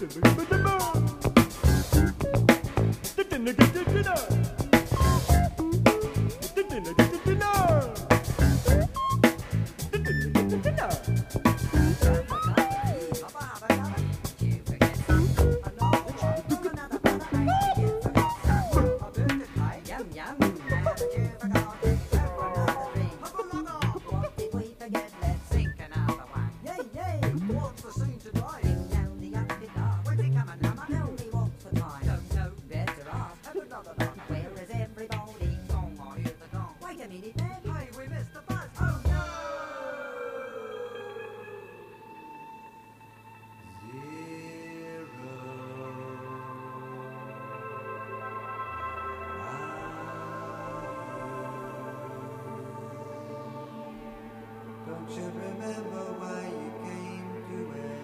Don't you remember why you came to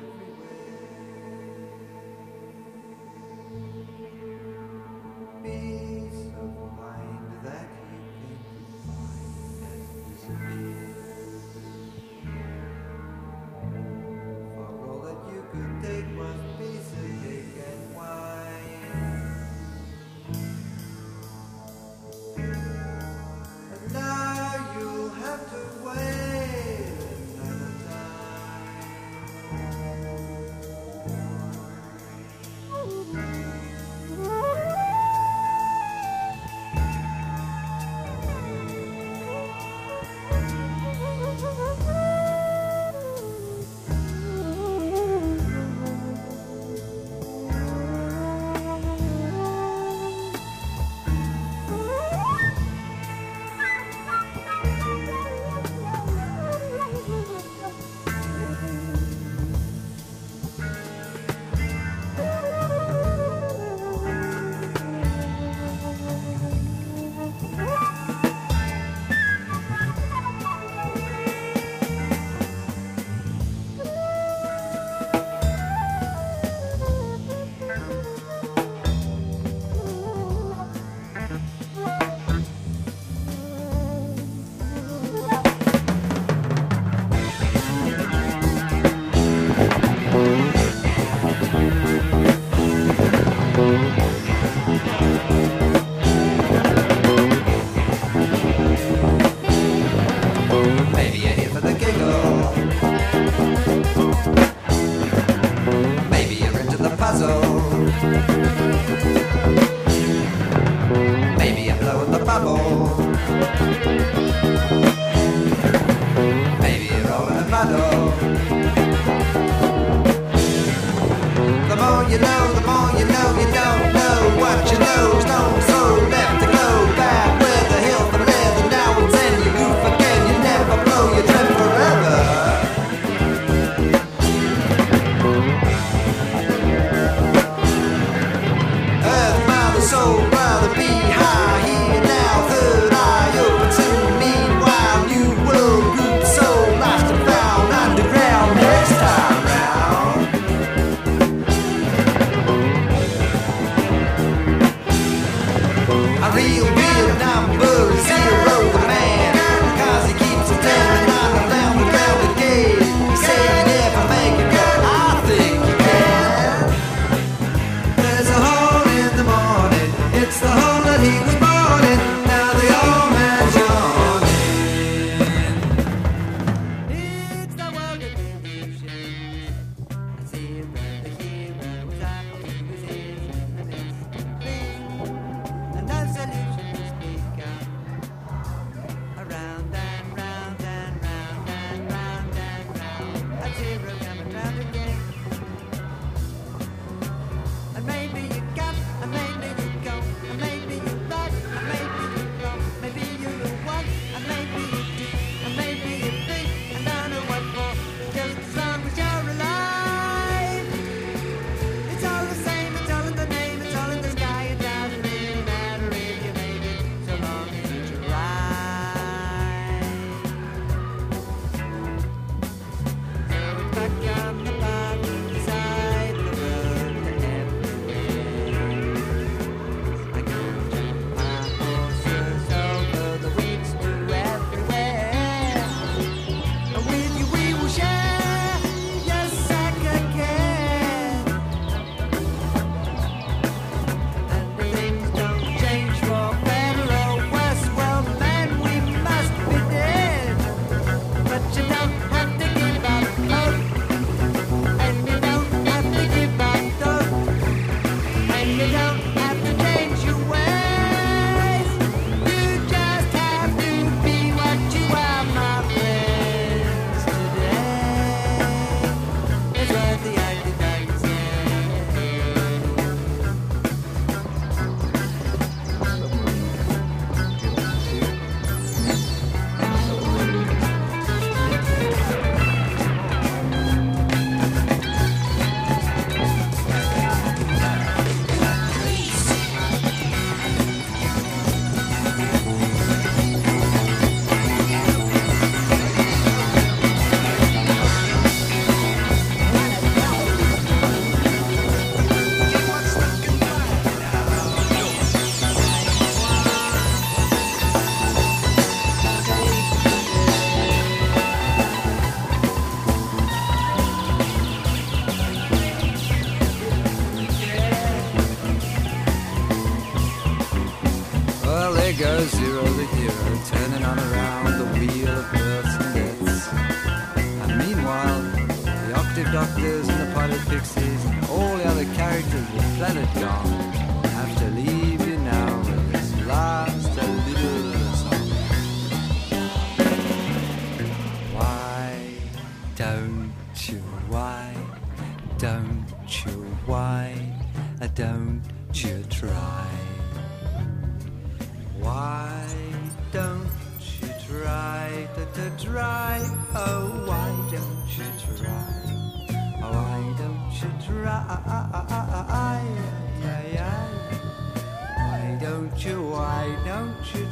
everywhere? Peace of mind that you came to find has disappeared. For all that you could take was piece of cake and wine. And now you'll have to wait another time. Maybe you're here for the giggle. Maybe you're into the puzzle. Maybe you're blowing the bubble. Maybe you're rolling a muddle. The more you know, the more you know you don't know what you know. Stone soul left to go back where the hill for leather. Now and then you goof again, you never blow your trip. full of births and deaths. And meanwhile, the Octave Doctors and the Potted Pixies and all the other characters of Planet Gone have to leave you now with this last little song. Why don't you, why don't you try? Why don't you try to try? Oh, why don't you try? Oh, why don't you try? Why don't you